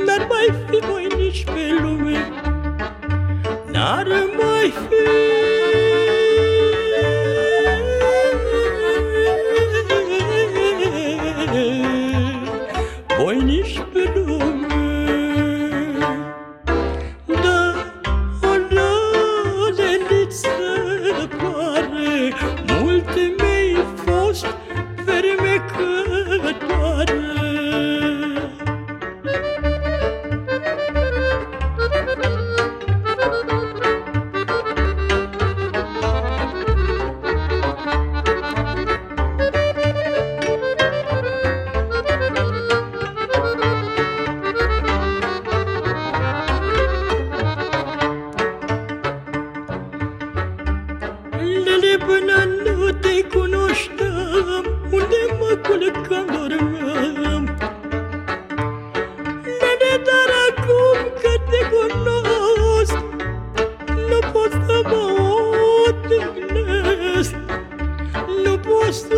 N-ar mai fi voinici pe lume, n-ar mai fi voinici pe lume. Da, o lăleniță pare, multe mi-ai fost fermecătoare. Lele, până nu te cunoșteam, unde mă culcam, dormeam. Lele, dar acum că te cunosc, nu pot să mă odihnesc, nu pot să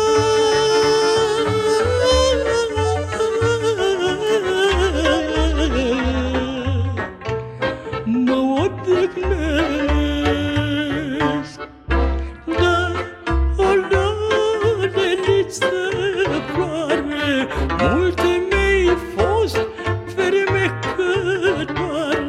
mă odihnesc. Da, o lăleniță pare, multe mi-ai fost fermecătoare.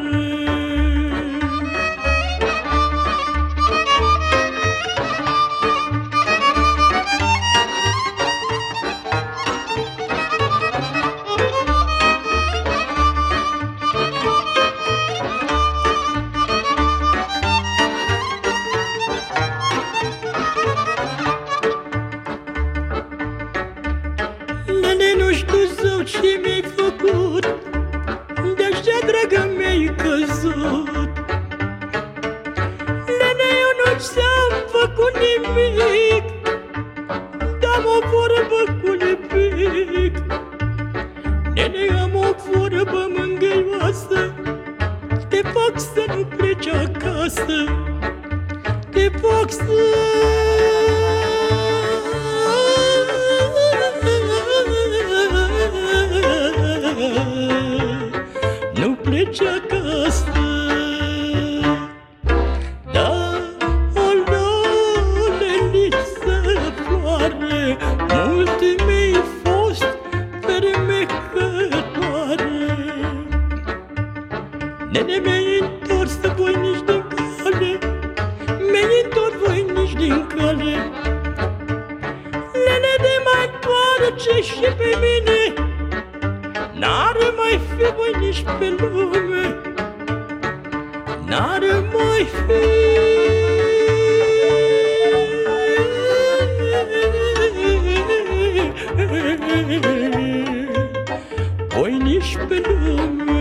Nene, nu știu zău ce mi-ai făcut, de-așa dragă mi-ai căzut. Nene, eu nu ți-am făcut nimic, dar am o vorbă cu lipic. Nene, am o vorbă mângâioasă, te fac să nu pleci acasă, te fac să nu pleci acasă. Da, o lăleniță floare, multe mi-ai fost fermecătoare. Nene, mi-ai întors voinici din cale, mi-ai întors voinici din cale. Nene, de mai întoarce și pe mine, n-ar mai fi voinici pe lume, n-ar mai fi voinici pe lume.